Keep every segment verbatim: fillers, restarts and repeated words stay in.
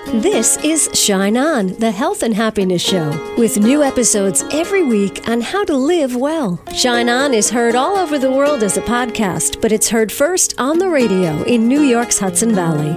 This is Shine On, the health and happiness show, with new episodes every week on how to live well. Shine On is heard all over the world as a podcast, but it's heard first on the radio in New York's Hudson Valley.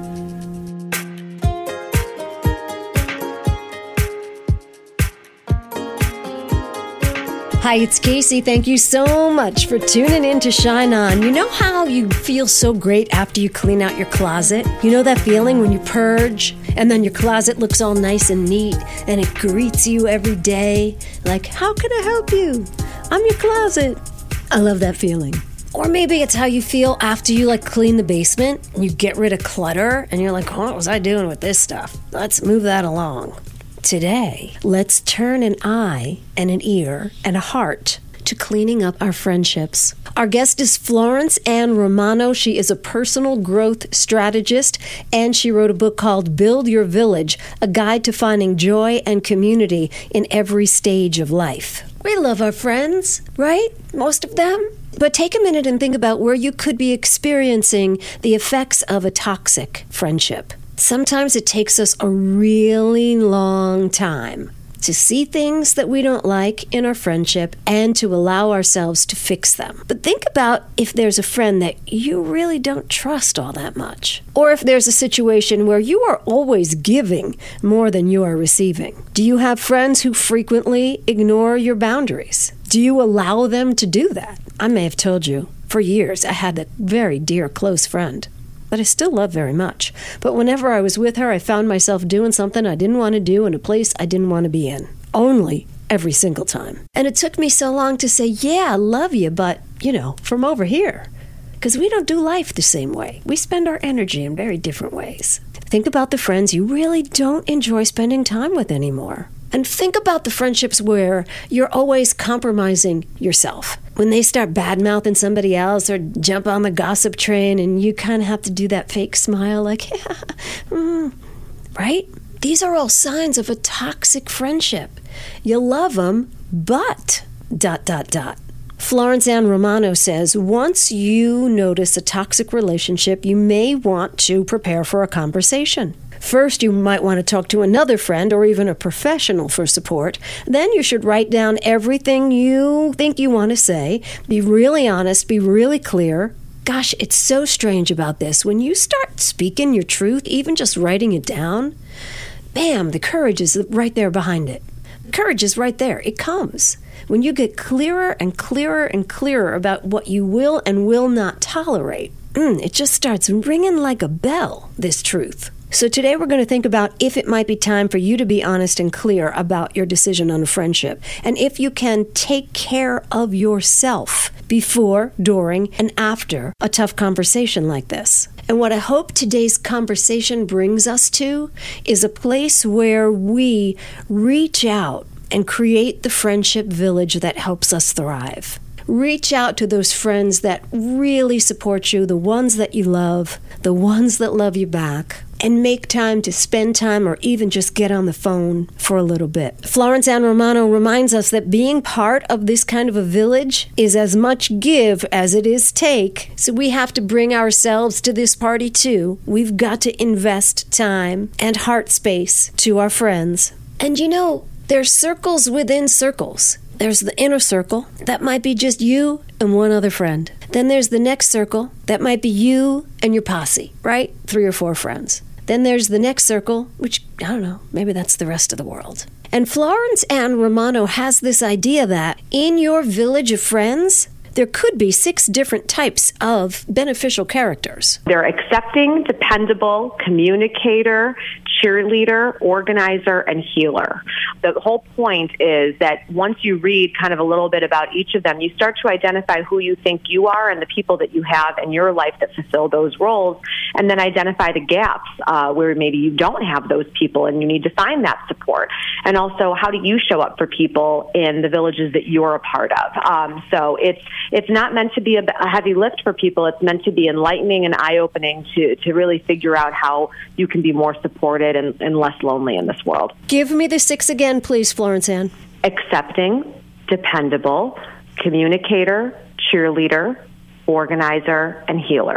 Hi, it's Casey. Thank you so much for tuning in to Shine On. You know how you feel so great after you clean out your closet? You know that feeling when you purge and then your closet looks all nice and neat and it greets you every day? Like, how can I help you? I'm your closet. I love that feeling. Or maybe it's how you feel after you like clean the basement and you get rid of clutter and you're like, what was I doing with this stuff? Let's move that along. Today, let's turn an eye and an ear and a heart to cleaning up our friendships. Our guest is Florence Ann Romano. She is a personal growth strategist, and she wrote a book called Build Your Village, a guide to finding joy and community in every stage of life. We love our friends, right? Most of them. But take a minute and think about where you could be experiencing the effects of a toxic friendship. Sometimes it takes us a really long time to see things that we don't like in our friendship and to allow ourselves to fix them. But think about if there's a friend that you really don't trust all that much. Or if there's a situation where you are always giving more than you are receiving. Do you have friends who frequently ignore your boundaries? Do you allow them to do that? I may have told you, for years I had a very dear close friend that I still love very much. But whenever I was with her, I found myself doing something I didn't want to do in a place I didn't want to be in. Only every single time. And it took me so long to say, yeah, I love you, but, you know, from over here. Because we don't do life the same way. We spend our energy in very different ways. Think about the friends you really don't enjoy spending time with anymore. And think about the friendships where you're always compromising yourself. When they start bad-mouthing somebody else or jump on the gossip train and you kind of have to do that fake smile like, yeah, mm, right? These are all signs of a toxic friendship. You love them, but dot, dot, dot. Florence Ann Romano says, once you notice a toxic relationship, you may want to prepare for a conversation. First, you might want to talk to another friend or even a professional for support. Then you should write down everything you think you want to say. Be really honest, be really clear. Gosh, it's so strange about this. When you start speaking your truth, even just writing it down, bam, the courage is right there behind it. The courage is right there. It comes. When you get clearer and clearer and clearer about what you will and will not tolerate, mm, it just starts ringing like a bell, this truth. So today we're going to think about if it might be time for you to be honest and clear about your decision on a friendship, and if you can take care of yourself before, during, and after a tough conversation like this. And what I hope today's conversation brings us to is a place where we reach out and create the friendship village that helps us thrive. Reach out to those friends that really support you, the ones that you love, the ones that love you back, and make time to spend time or even just get on the phone for a little bit. Florence Ann Romano reminds us that being part of this kind of a village is as much give as it is take. So we have to bring ourselves to this party too. We've got to invest time and heart space to our friends. And you know, there's circles within circles. There's the inner circle. That might be just you and one other friend. Then there's the next circle. That might be you and your posse, right? Three or four friends. Then there's the next circle, which, I don't know, maybe that's the rest of the world. And Florence Ann Romano has this idea that in your village of friends, there could be six different types of beneficial characters. They're accepting, dependable, communicator, cheerleader, organizer, and healer. The whole point is that once you read kind of a little bit about each of them, you start to identify who you think you are and the people that you have in your life that fulfill those roles, and then identify the gaps uh, where maybe you don't have those people and you need to find that support. And also, how do you show up for people in the villages that you're a part of? Um, so it's it's not meant to be a, a heavy lift for people. It's meant to be enlightening and eye-opening to, to really figure out how you can be more supported and, and less lonely in this world. Give me the six again, please, Florence Ann. Accepting, dependable, communicator, cheerleader, organizer, and healer.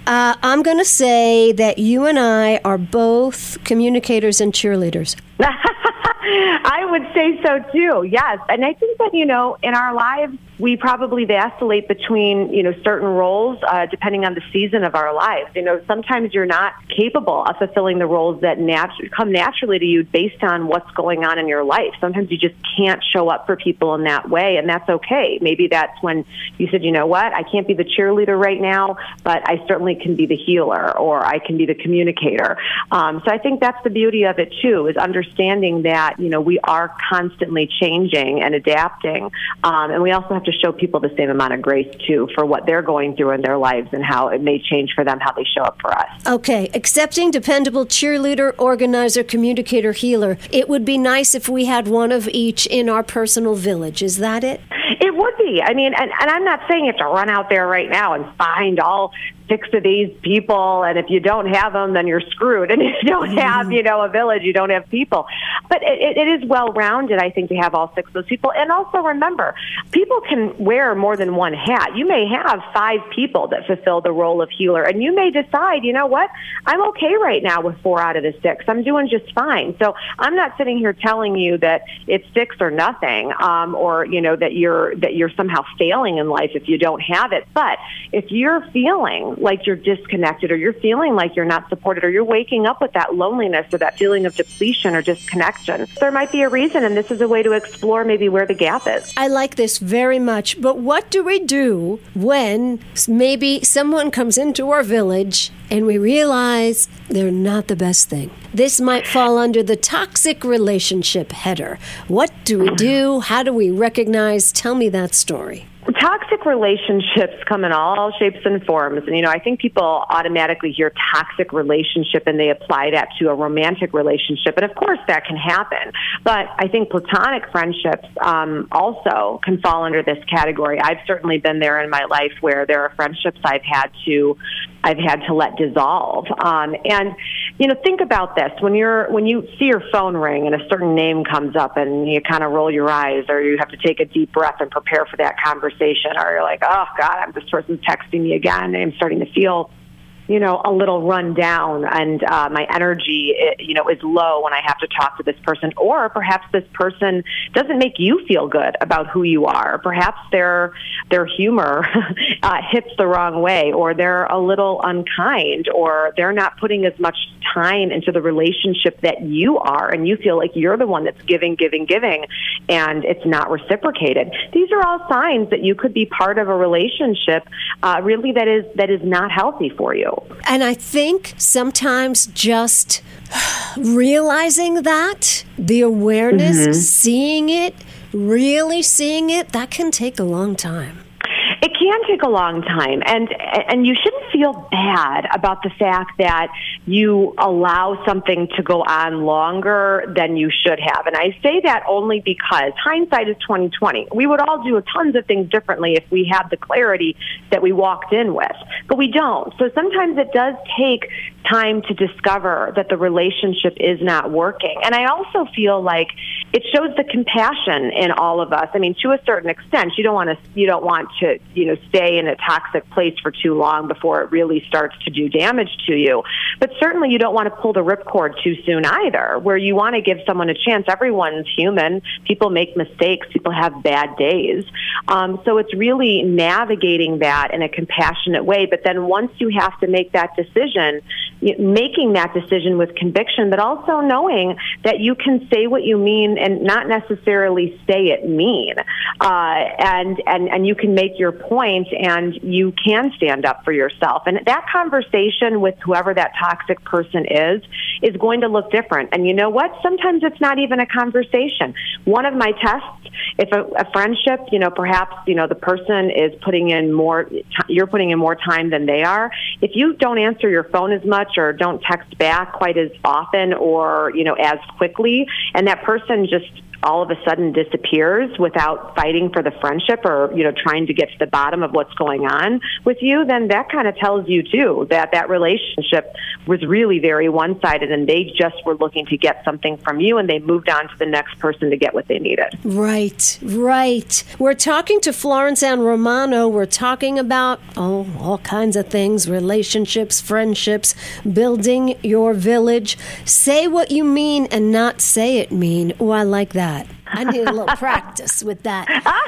Uh, I'm going to say that you and I are both communicators and cheerleaders. I would say so too, yes. And I think that, you know, in our lives, we probably vacillate between, you know, certain roles uh, depending on the season of our lives. You know, sometimes you're not capable of fulfilling the roles that nat- come naturally to you based on what's going on in your life. Sometimes you just can't show up for people in that way, and that's okay. Maybe that's when you said, you know what, I can't be the cheerleader right now, but I certainly can be the healer, or I can be the communicator. Um, so I think that's the beauty of it too, is understanding that, you know, we are constantly changing and adapting, um, and we also have to show people the same amount of grace too for what they're going through in their lives and how it may change for them how they show up for us. Okay, accepting, dependable, cheerleader, organizer, communicator, healer. It would be nice if we had one of each in our personal village. Is that it? It would be. I mean, and, and I'm not saying you have to run out there right now and find all six of these people, and if you don't have them, then you're screwed. And if you don't have, you know, a village, you don't have people. But it, it is well-rounded, I think, to have all six of those people. And also remember, people can wear more than one hat. You may have five people that fulfill the role of healer, and you may decide, you know what, I'm okay right now with four out of the six. I'm doing just fine. So I'm not sitting here telling you that it's six or nothing, um, or, you know, that you're that you're somehow failing in life if you don't have it. But if you're feeling like you're disconnected, or you're feeling like you're not supported, or you're waking up with that loneliness or that feeling of depletion or disconnection, there might be a reason, and this is a way to explore maybe where the gap is. I like this very much, but what do we do when maybe someone comes into our village and we realize they're not the best thing? This might fall under the toxic relationship header. What do we do? How do we recognize? Tell me that story. Toxic relationships come in all shapes and forms. And, you know, I think people automatically hear toxic relationship and they apply that to a romantic relationship. And, of course, that can happen. But I think platonic friendships um, also can fall under this category. I've certainly been there in my life where there are friendships I've had to I've had to let dissolve. Um, and, you know, think about this. When you're when you see your phone ring and a certain name comes up and you kind of roll your eyes, or you have to take a deep breath and prepare for that conversation, or you're like, oh, God, this person's texting me again, and I'm starting to feel, you know, a little run down, and uh, my energy, you know, is low when I have to talk to this person. Or perhaps this person doesn't make you feel good about who you are. Perhaps their their humor uh, hits the wrong way, or they're a little unkind, or they're not putting as much time into the relationship that you are, and you feel like you're the one that's giving, giving, giving, and it's not reciprocated. These are all signs that you could be part of a relationship uh, really that is that is not healthy for you. And I think sometimes just realizing that, the awareness, mm-hmm. seeing it, really seeing it, that can take a long time. It can take a long time, and and you shouldn't feel bad about the fact that you allow something to go on longer than you should have. And I say that only because hindsight is twenty twenty. We would all do tons of things differently if we had the clarity that we walked in with, but we don't. So sometimes it does take time to discover that the relationship is not working. And I also feel like it shows the compassion in all of us. I mean, to a certain extent, you don't want to you don't want to you know stay in a toxic place for too long before it really starts to do damage to you. But certainly you don't want to pull the ripcord too soon either, where you want to give someone a chance. Everyone's human. People make mistakes. People have bad days. Um, so it's really navigating that in a compassionate way. But then once you have to make that decision, making that decision with conviction, but also knowing that you can say what you mean and not necessarily say it mean. Uh, and, and, and you can make your point, and you can stand up for yourself. And that conversation with whoever that toxic person is, is going to look different. And you know what? Sometimes it's not even a conversation. One of my tests, if a, a friendship, you know, perhaps, you know, the person is putting in more, you're putting in more time than they are. If you don't answer your phone as much, or don't text back quite as often, or, you know, as quickly, and that person just all of a sudden disappears without fighting for the friendship or, you know, trying to get to the bottom of what's going on with you, then that kind of tells you, too, that that relationship was really very one-sided and they just were looking to get something from you and they moved on to the next person to get what they needed. Right, right. We're talking to Florence Ann Romano. We're talking about, oh, all kinds of things, relationships, friendships, building your village. Say what you mean and not say it mean. Oh, I like that. I need a little practice with that.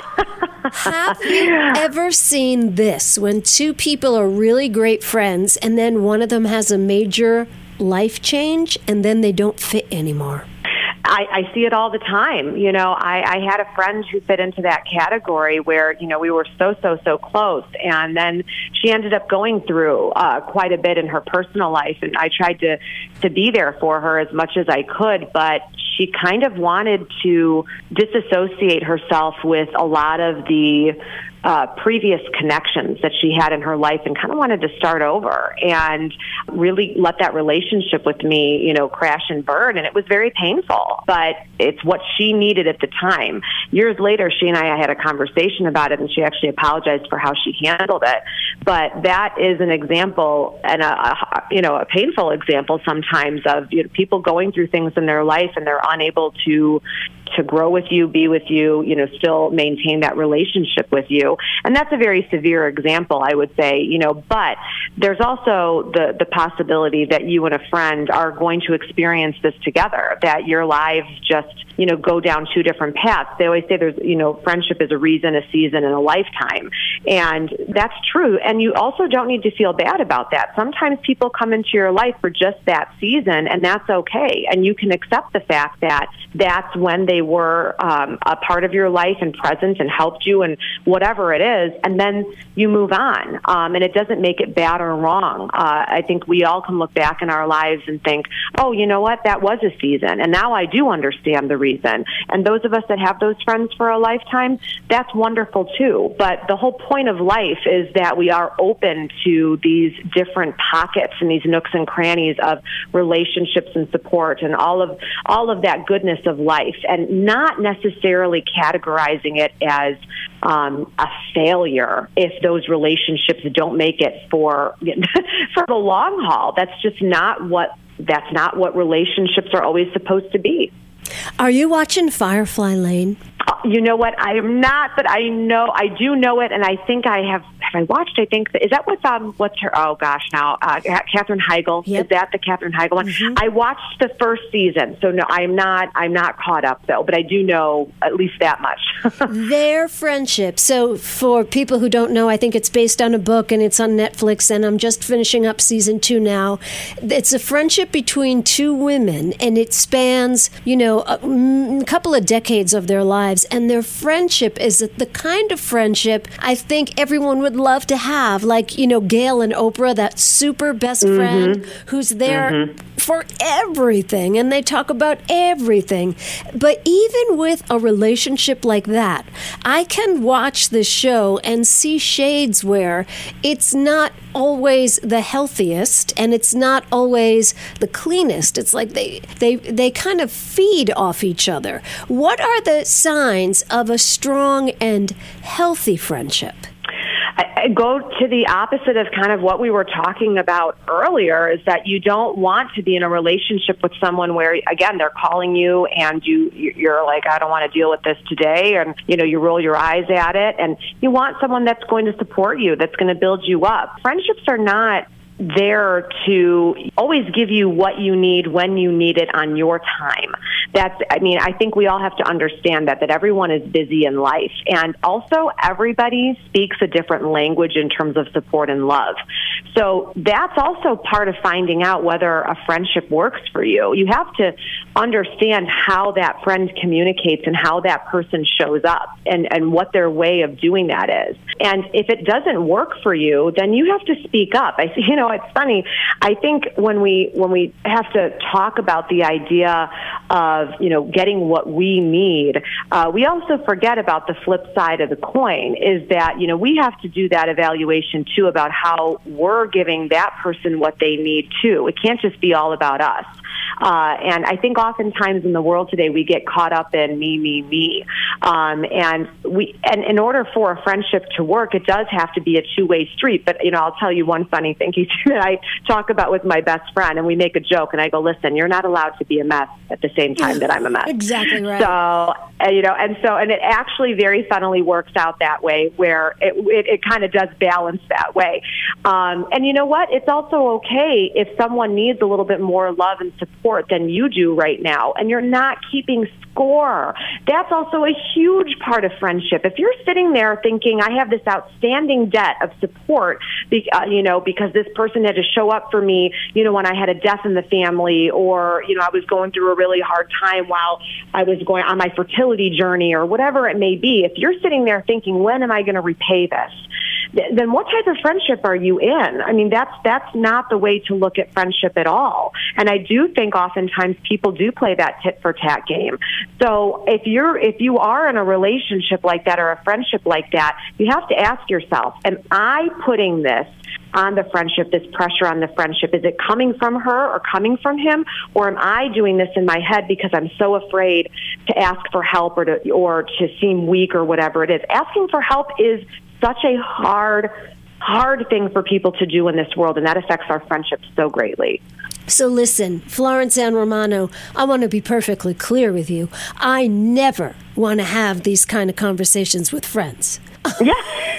Have you ever seen this when two people are really great friends and then one of them has a major life change and then they don't fit anymore? I, I see it all the time. You know, I, I had a friend who fit into that category where, you know, we were so, so, so close. And then she ended up going through uh, quite a bit in her personal life. And I tried to, to be there for her as much as I could. But she kind of wanted to disassociate herself with a lot of the Uh, previous connections that she had in her life and kind of wanted to start over and really let that relationship with me, you know, crash and burn. And it was very painful, but it's what she needed at the time. Years later, she and I had a conversation about it and she actually apologized for how she handled it. But that is an example and a, a you know, a painful example sometimes of, you know, people going through things in their life and they're unable to to grow with you, be with you, you know, still maintain that relationship with you. And that's a very severe example, I would say, you know, but there's also the, the possibility that you and a friend are going to experience this together, that your lives just, you know, go down two different paths. They always say there's, you know, friendship is a reason, a season, and a lifetime. And that's true. And you also don't need to feel bad about that. Sometimes people come into your life for just that season, and that's okay. And you can accept the fact that that's when they were um, a part of your life and present and helped you and whatever it is, and then you move on. Um, and it doesn't make it bad or wrong. Uh, I think we all can look back in our lives and think, oh, you know what, that was a season, and now I do understand the reason. And those of us that have those friends for a lifetime, that's wonderful too. But the whole point of life is that we are open to these different pockets and these nooks and crannies of relationships and support and all of all of that goodness of life, and not necessarily categorizing it as um, a failure if those relationships don't make it for for the long haul. That's just not what that's not what relationships are always supposed to be. Are you watching Firefly Lane? Uh, you know what? I am not, but I know I do know it, and I think I have. Have I watched? I think is that what's um what's her? Oh gosh, now uh, Katherine Heigl. Yep. Is that the Katherine Heigl one? Mm-hmm. I watched the first season, so no, I'm not. I'm not caught up though, but I do know at least that much. Their friendship. So for people who don't know, I think it's based on a book and it's on Netflix, and I'm just finishing up season two now. It's a friendship between two women, and it spans, you know, a, a couple of decades of their lives, and their friendship is the kind of friendship I think everyone would love to have, like, you know, Gail and Oprah, that super best mm-hmm. friend who's there mm-hmm. for everything, and they talk about everything. But even with a relationship like that, I can watch the show and see shades where it's not always the healthiest and it's not always the cleanest. It's like they they they kind of feed off each other. What are the signs of a strong and healthy friendship? I go to the opposite of kind of what we were talking about earlier, is that you don't want to be in a relationship with someone where, again, they're calling you and you, you're like, I don't want to deal with this today. And, you know, you roll your eyes at it. And you want someone that's going to support you, that's going to build you up. Friendships are not there to always give you what you need when you need it on your time. That's, I mean, I think we all have to understand that, that everyone is busy in life. And also everybody speaks a different language in terms of support and love. So that's also part of finding out whether a friendship works for you. You have to understand how that friend communicates and how that person shows up and, and what their way of doing that is. And if it doesn't work for you, then you have to speak up. I, you know, it's funny. I think when we when we have to talk about the idea of, you know, getting what we need, uh, we also forget about the flip side of the coin, is that, you know, we have to do that evaluation too about how we're giving that person what they need too. It can't just be all about us. Uh, and I think oftentimes in the world today, we get caught up in me, me, me. Um, and we, and in order for a friendship to work, it does have to be a two-way street. But, you know, I'll tell you one funny thing that I talk about with my best friend, and we make a joke, and I go, listen, you're not allowed to be a mess at the same time that I'm a mess. Exactly right. So, uh, you know, and so, and it actually very funnily works out that way, where it, it, it kind of does balance that way. Um, and you know what? It's also okay if someone needs a little bit more love and support than you do right now, and you're not keeping score. That's also a huge part of friendship. If you're sitting there thinking, I have this outstanding debt of support, be, uh, you know, because this person had to show up for me, you know, when I had a death in the family, or, you know, I was going through a really hard time while I was going on my fertility journey, or whatever it may be. If you're sitting there thinking, when am I going to repay this? Then what type of friendship are you in? I mean, that's that's not the way to look at friendship at all. And I do think oftentimes people do play that tit for tat game. So if you're if you are in a relationship like that or a friendship like that, you have to ask yourself, am I putting this on the friendship, this pressure on the friendship? Is it coming from her or coming from him? Or am I doing this in my head because I'm so afraid to ask for help or to, or to seem weak or whatever it is? Asking for help is such a hard, hard thing for people to do in this world, and that affects our friendships so greatly. So listen, Florence Ann Romano, I want to be perfectly clear with you. I never want to have these kind of conversations with friends. Yeah.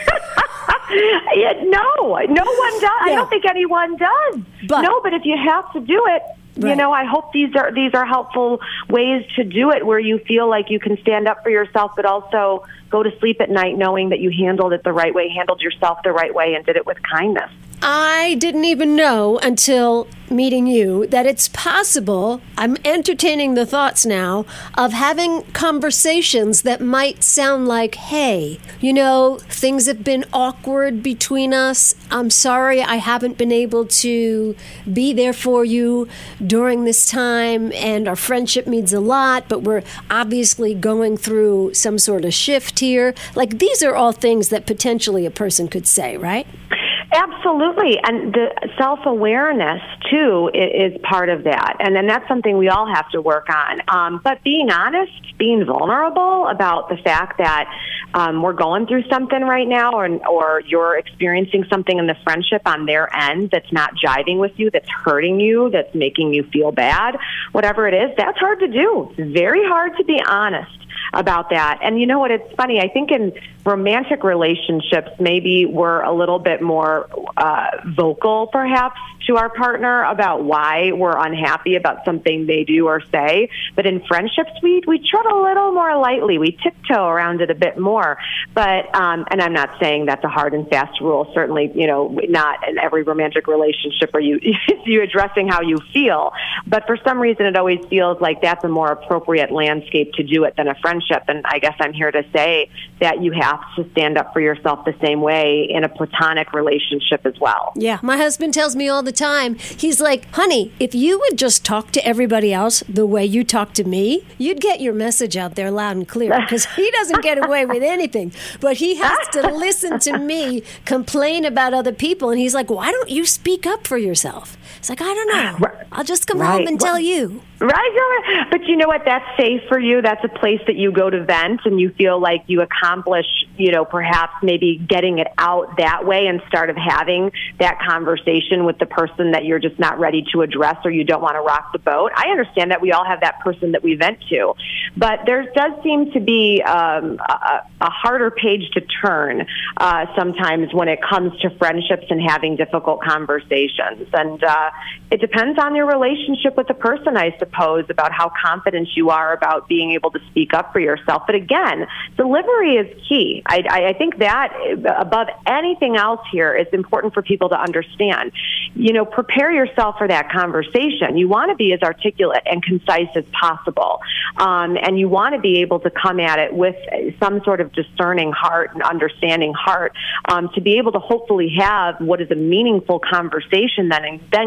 Yeah, no, no one does. Yeah. I don't think anyone does. But, no, but if you have to do it, right. You know, I hope these are these are helpful ways to do it, where you feel like you can stand up for yourself, but also go to sleep at night knowing that you handled it the right way, handled yourself the right way, and did it with kindness. I didn't even know until meeting you that it's possible, I'm entertaining the thoughts now, of having conversations that might sound like, hey, you know, things have been awkward between us. I'm sorry I haven't been able to be there for you during this time, and our friendship means a lot, but we're obviously going through some sort of shift here. Like, these are all things that potentially a person could say, right? Absolutely. And the self-awareness, too, is part of that. And then that's something we all have to work on. Um, but being honest, being vulnerable about the fact that um, we're going through something right now, or, or you're experiencing something in the friendship on their end that's not jiving with you, that's hurting you, that's making you feel bad, whatever it is, that's hard to do. It's very hard to be honest about that. And you know what, it's funny, I think in romantic relationships, maybe we're a little bit more uh, vocal, perhaps, to our partner about why we're unhappy about something they do or say. But in friendships, we we tread a little more lightly. We tiptoe around it a bit more. But um, and I'm not saying that's a hard and fast rule. Certainly, you know, not in every romantic relationship are you you addressing how you feel. But for some reason, it always feels like that's a more appropriate landscape to do it than a friendship. And I guess I'm here to say that you have to stand up for yourself the same way in a platonic relationship as well. Yeah, my husband tells me all the time, he's like, honey, if you would just talk to everybody else the way you talk to me, you'd get your message out there loud and clear, because he doesn't get away with anything. But he has to listen to me complain about other people, and he's like, why don't you speak up for yourself? It's like, I don't know. I'll just come right. home and tell you. Right. But you know what? That's safe for you. That's a place that you go to vent, and you feel like you accomplish, you know, perhaps maybe getting it out that way instead of having that conversation with the person that you're just not ready to address, or you don't want to rock the boat. I understand that we all have that person that we vent to, but there does seem to be um, a, a harder page to turn uh, sometimes when it comes to friendships and having difficult conversations. And uh, it depends on your relationship with the person, I suppose, about how confident you are about being able to speak up for yourself. But again, delivery is key. I, I think that above anything else here, it's important for people to understand. You know, prepare yourself for that conversation. You want to be as articulate and concise as possible. Um, and you want to be able to come at it with some sort of discerning heart and understanding heart um, to be able to hopefully have what is a meaningful conversation then, and then get to the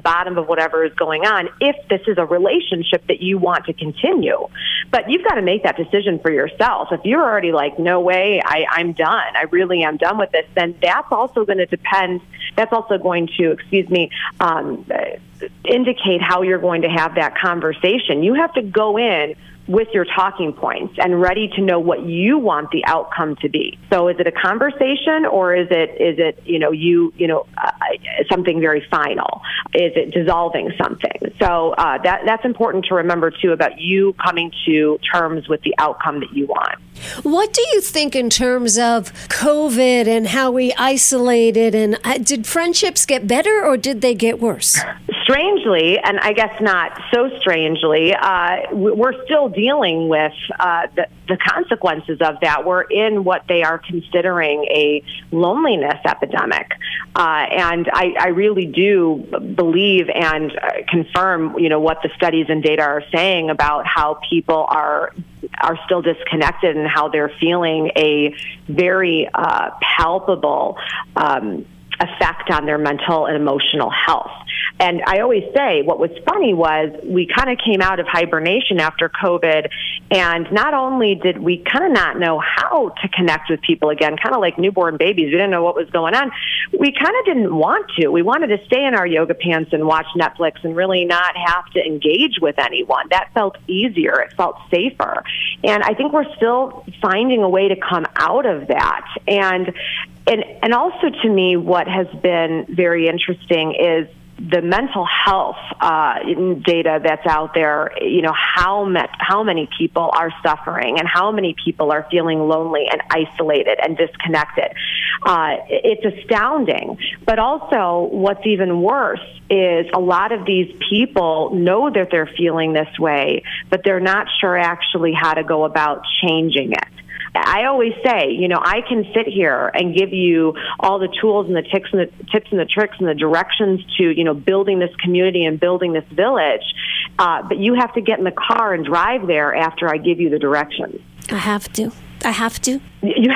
bottom of whatever is going on if this is a relationship that you want to continue. But you've got to make that decision for yourself. If you're already like, no way, I, I'm done, I really am done with this, then that's also going to depend, that's also going to, excuse me, um, indicate how you're going to have that conversation. You have to go in with your talking points and ready to know what you want the outcome to be. So is it a conversation, or is it, is it, you know, you, you know, uh, something very final? Is it dissolving something? So uh, that, that's important to remember too, about you coming to terms with the outcome that you want. What do you think in terms of COVID and how we isolated, and uh, did friendships get better or did they get worse? Strangely, and I guess not so strangely, uh, we're still dealing with uh, the, the consequences of that. We're in what they are considering a loneliness epidemic. Uh, and I, I really do believe and uh, confirm, you know, what the studies and data are saying about how people are are still disconnected and how they're feeling a very uh, palpable um, effect on their mental and emotional health. And I always say what was funny was we kind of came out of hibernation after COVID, and not only did we kind of not know how to connect with people again, kind of like newborn babies, we didn't know what was going on. We kind of didn't want to. We wanted to stay in our yoga pants and watch Netflix and really not have to engage with anyone. That felt easier. It felt safer. And I think we're still finding a way to come out of that. And And and also, to me, what has been very interesting is the mental health uh, data that's out there. You know, how met, how many people are suffering and how many people are feeling lonely and isolated and disconnected. Uh, it's astounding. But also, what's even worse is a lot of these people know that they're feeling this way, but they're not sure actually how to go about changing it. I always say, you know, I can sit here and give you all the tools and the tips and the tips and the tricks and the directions to, you know, building this community and building this village. Uh, but you have to get in the car and drive there after I give you the directions. I have to. I have to. You,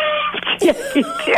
yes, you do.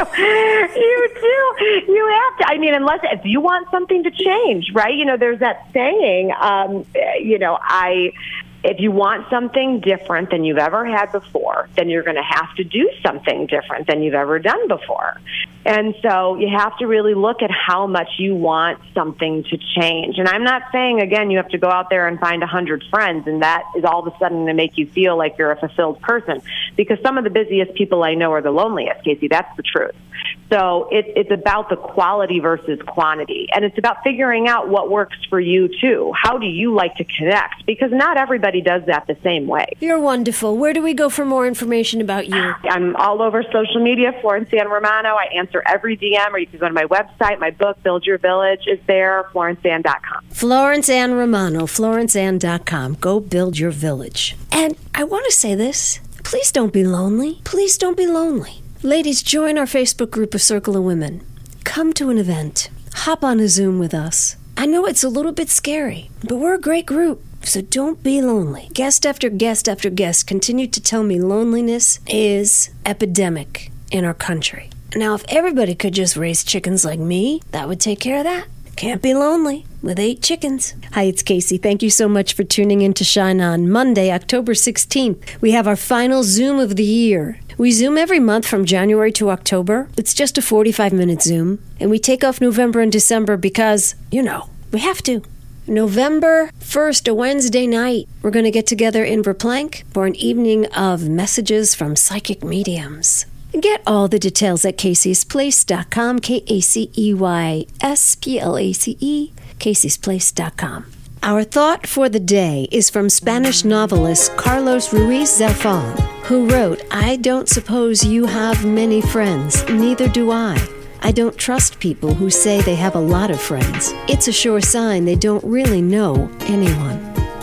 You do. You have to. I mean, unless if you want something to change, right? You know, there's that saying, um, you know, I... If you want something different than you've ever had before, then you're going to have to do something different than you've ever done before. And so you have to really look at how much you want something to change. And I'm not saying, again, you have to go out there and find one hundred friends, and that is all of a sudden to make you feel like you're a fulfilled person. Because some of the busiest people I know are the loneliest, Casey. That's the truth. So it, it's about the quality versus quantity. And it's about figuring out what works for you, too. How do you like to connect? Because not everybody does that the same way. You're wonderful. Where do we go for more information about you? I'm all over social media, Florence Ann Romano. I answer every D M, or you can go to my website. My book, Build Your Village, is there, florence ann dot com. Florence Ann Romano, florence ann dot com. Go build your village. And I want to say this. Please don't be lonely. Please don't be lonely. Ladies, join our Facebook group of Circle of Women. Come to an event. Hop on a Zoom with us. I know it's a little bit scary, but we're a great group. So don't be lonely. Guest after guest after guest continue to tell me loneliness is epidemic in our country. Now, if everybody could just raise chickens like me, that would take care of that. Can't be lonely with eight chickens. Hi, it's Casey. Thank you so much for tuning in to Shine On. Monday, October sixteenth, we have our final Zoom of the year. We Zoom every month from January to October. It's just a forty-five minute Zoom. And we take off November and December because, you know, we have to. November first, a Wednesday night, we're going to get together in Verplank for an evening of messages from psychic mediums. Get all the details at Casey's Place dot com, K A C E Y S P L A C E, Casey's Place dot com. Our thought for the day is from Spanish novelist Carlos Ruiz Zafón, who wrote, "I don't suppose you have many friends, neither do I. I don't trust people who say they have a lot of friends. It's a sure sign they don't really know anyone."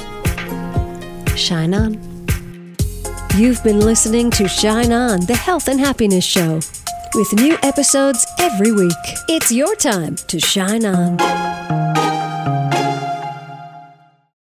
Shine on. You've been listening to Shine On, the health and happiness show, with new episodes every week. It's your time to shine on.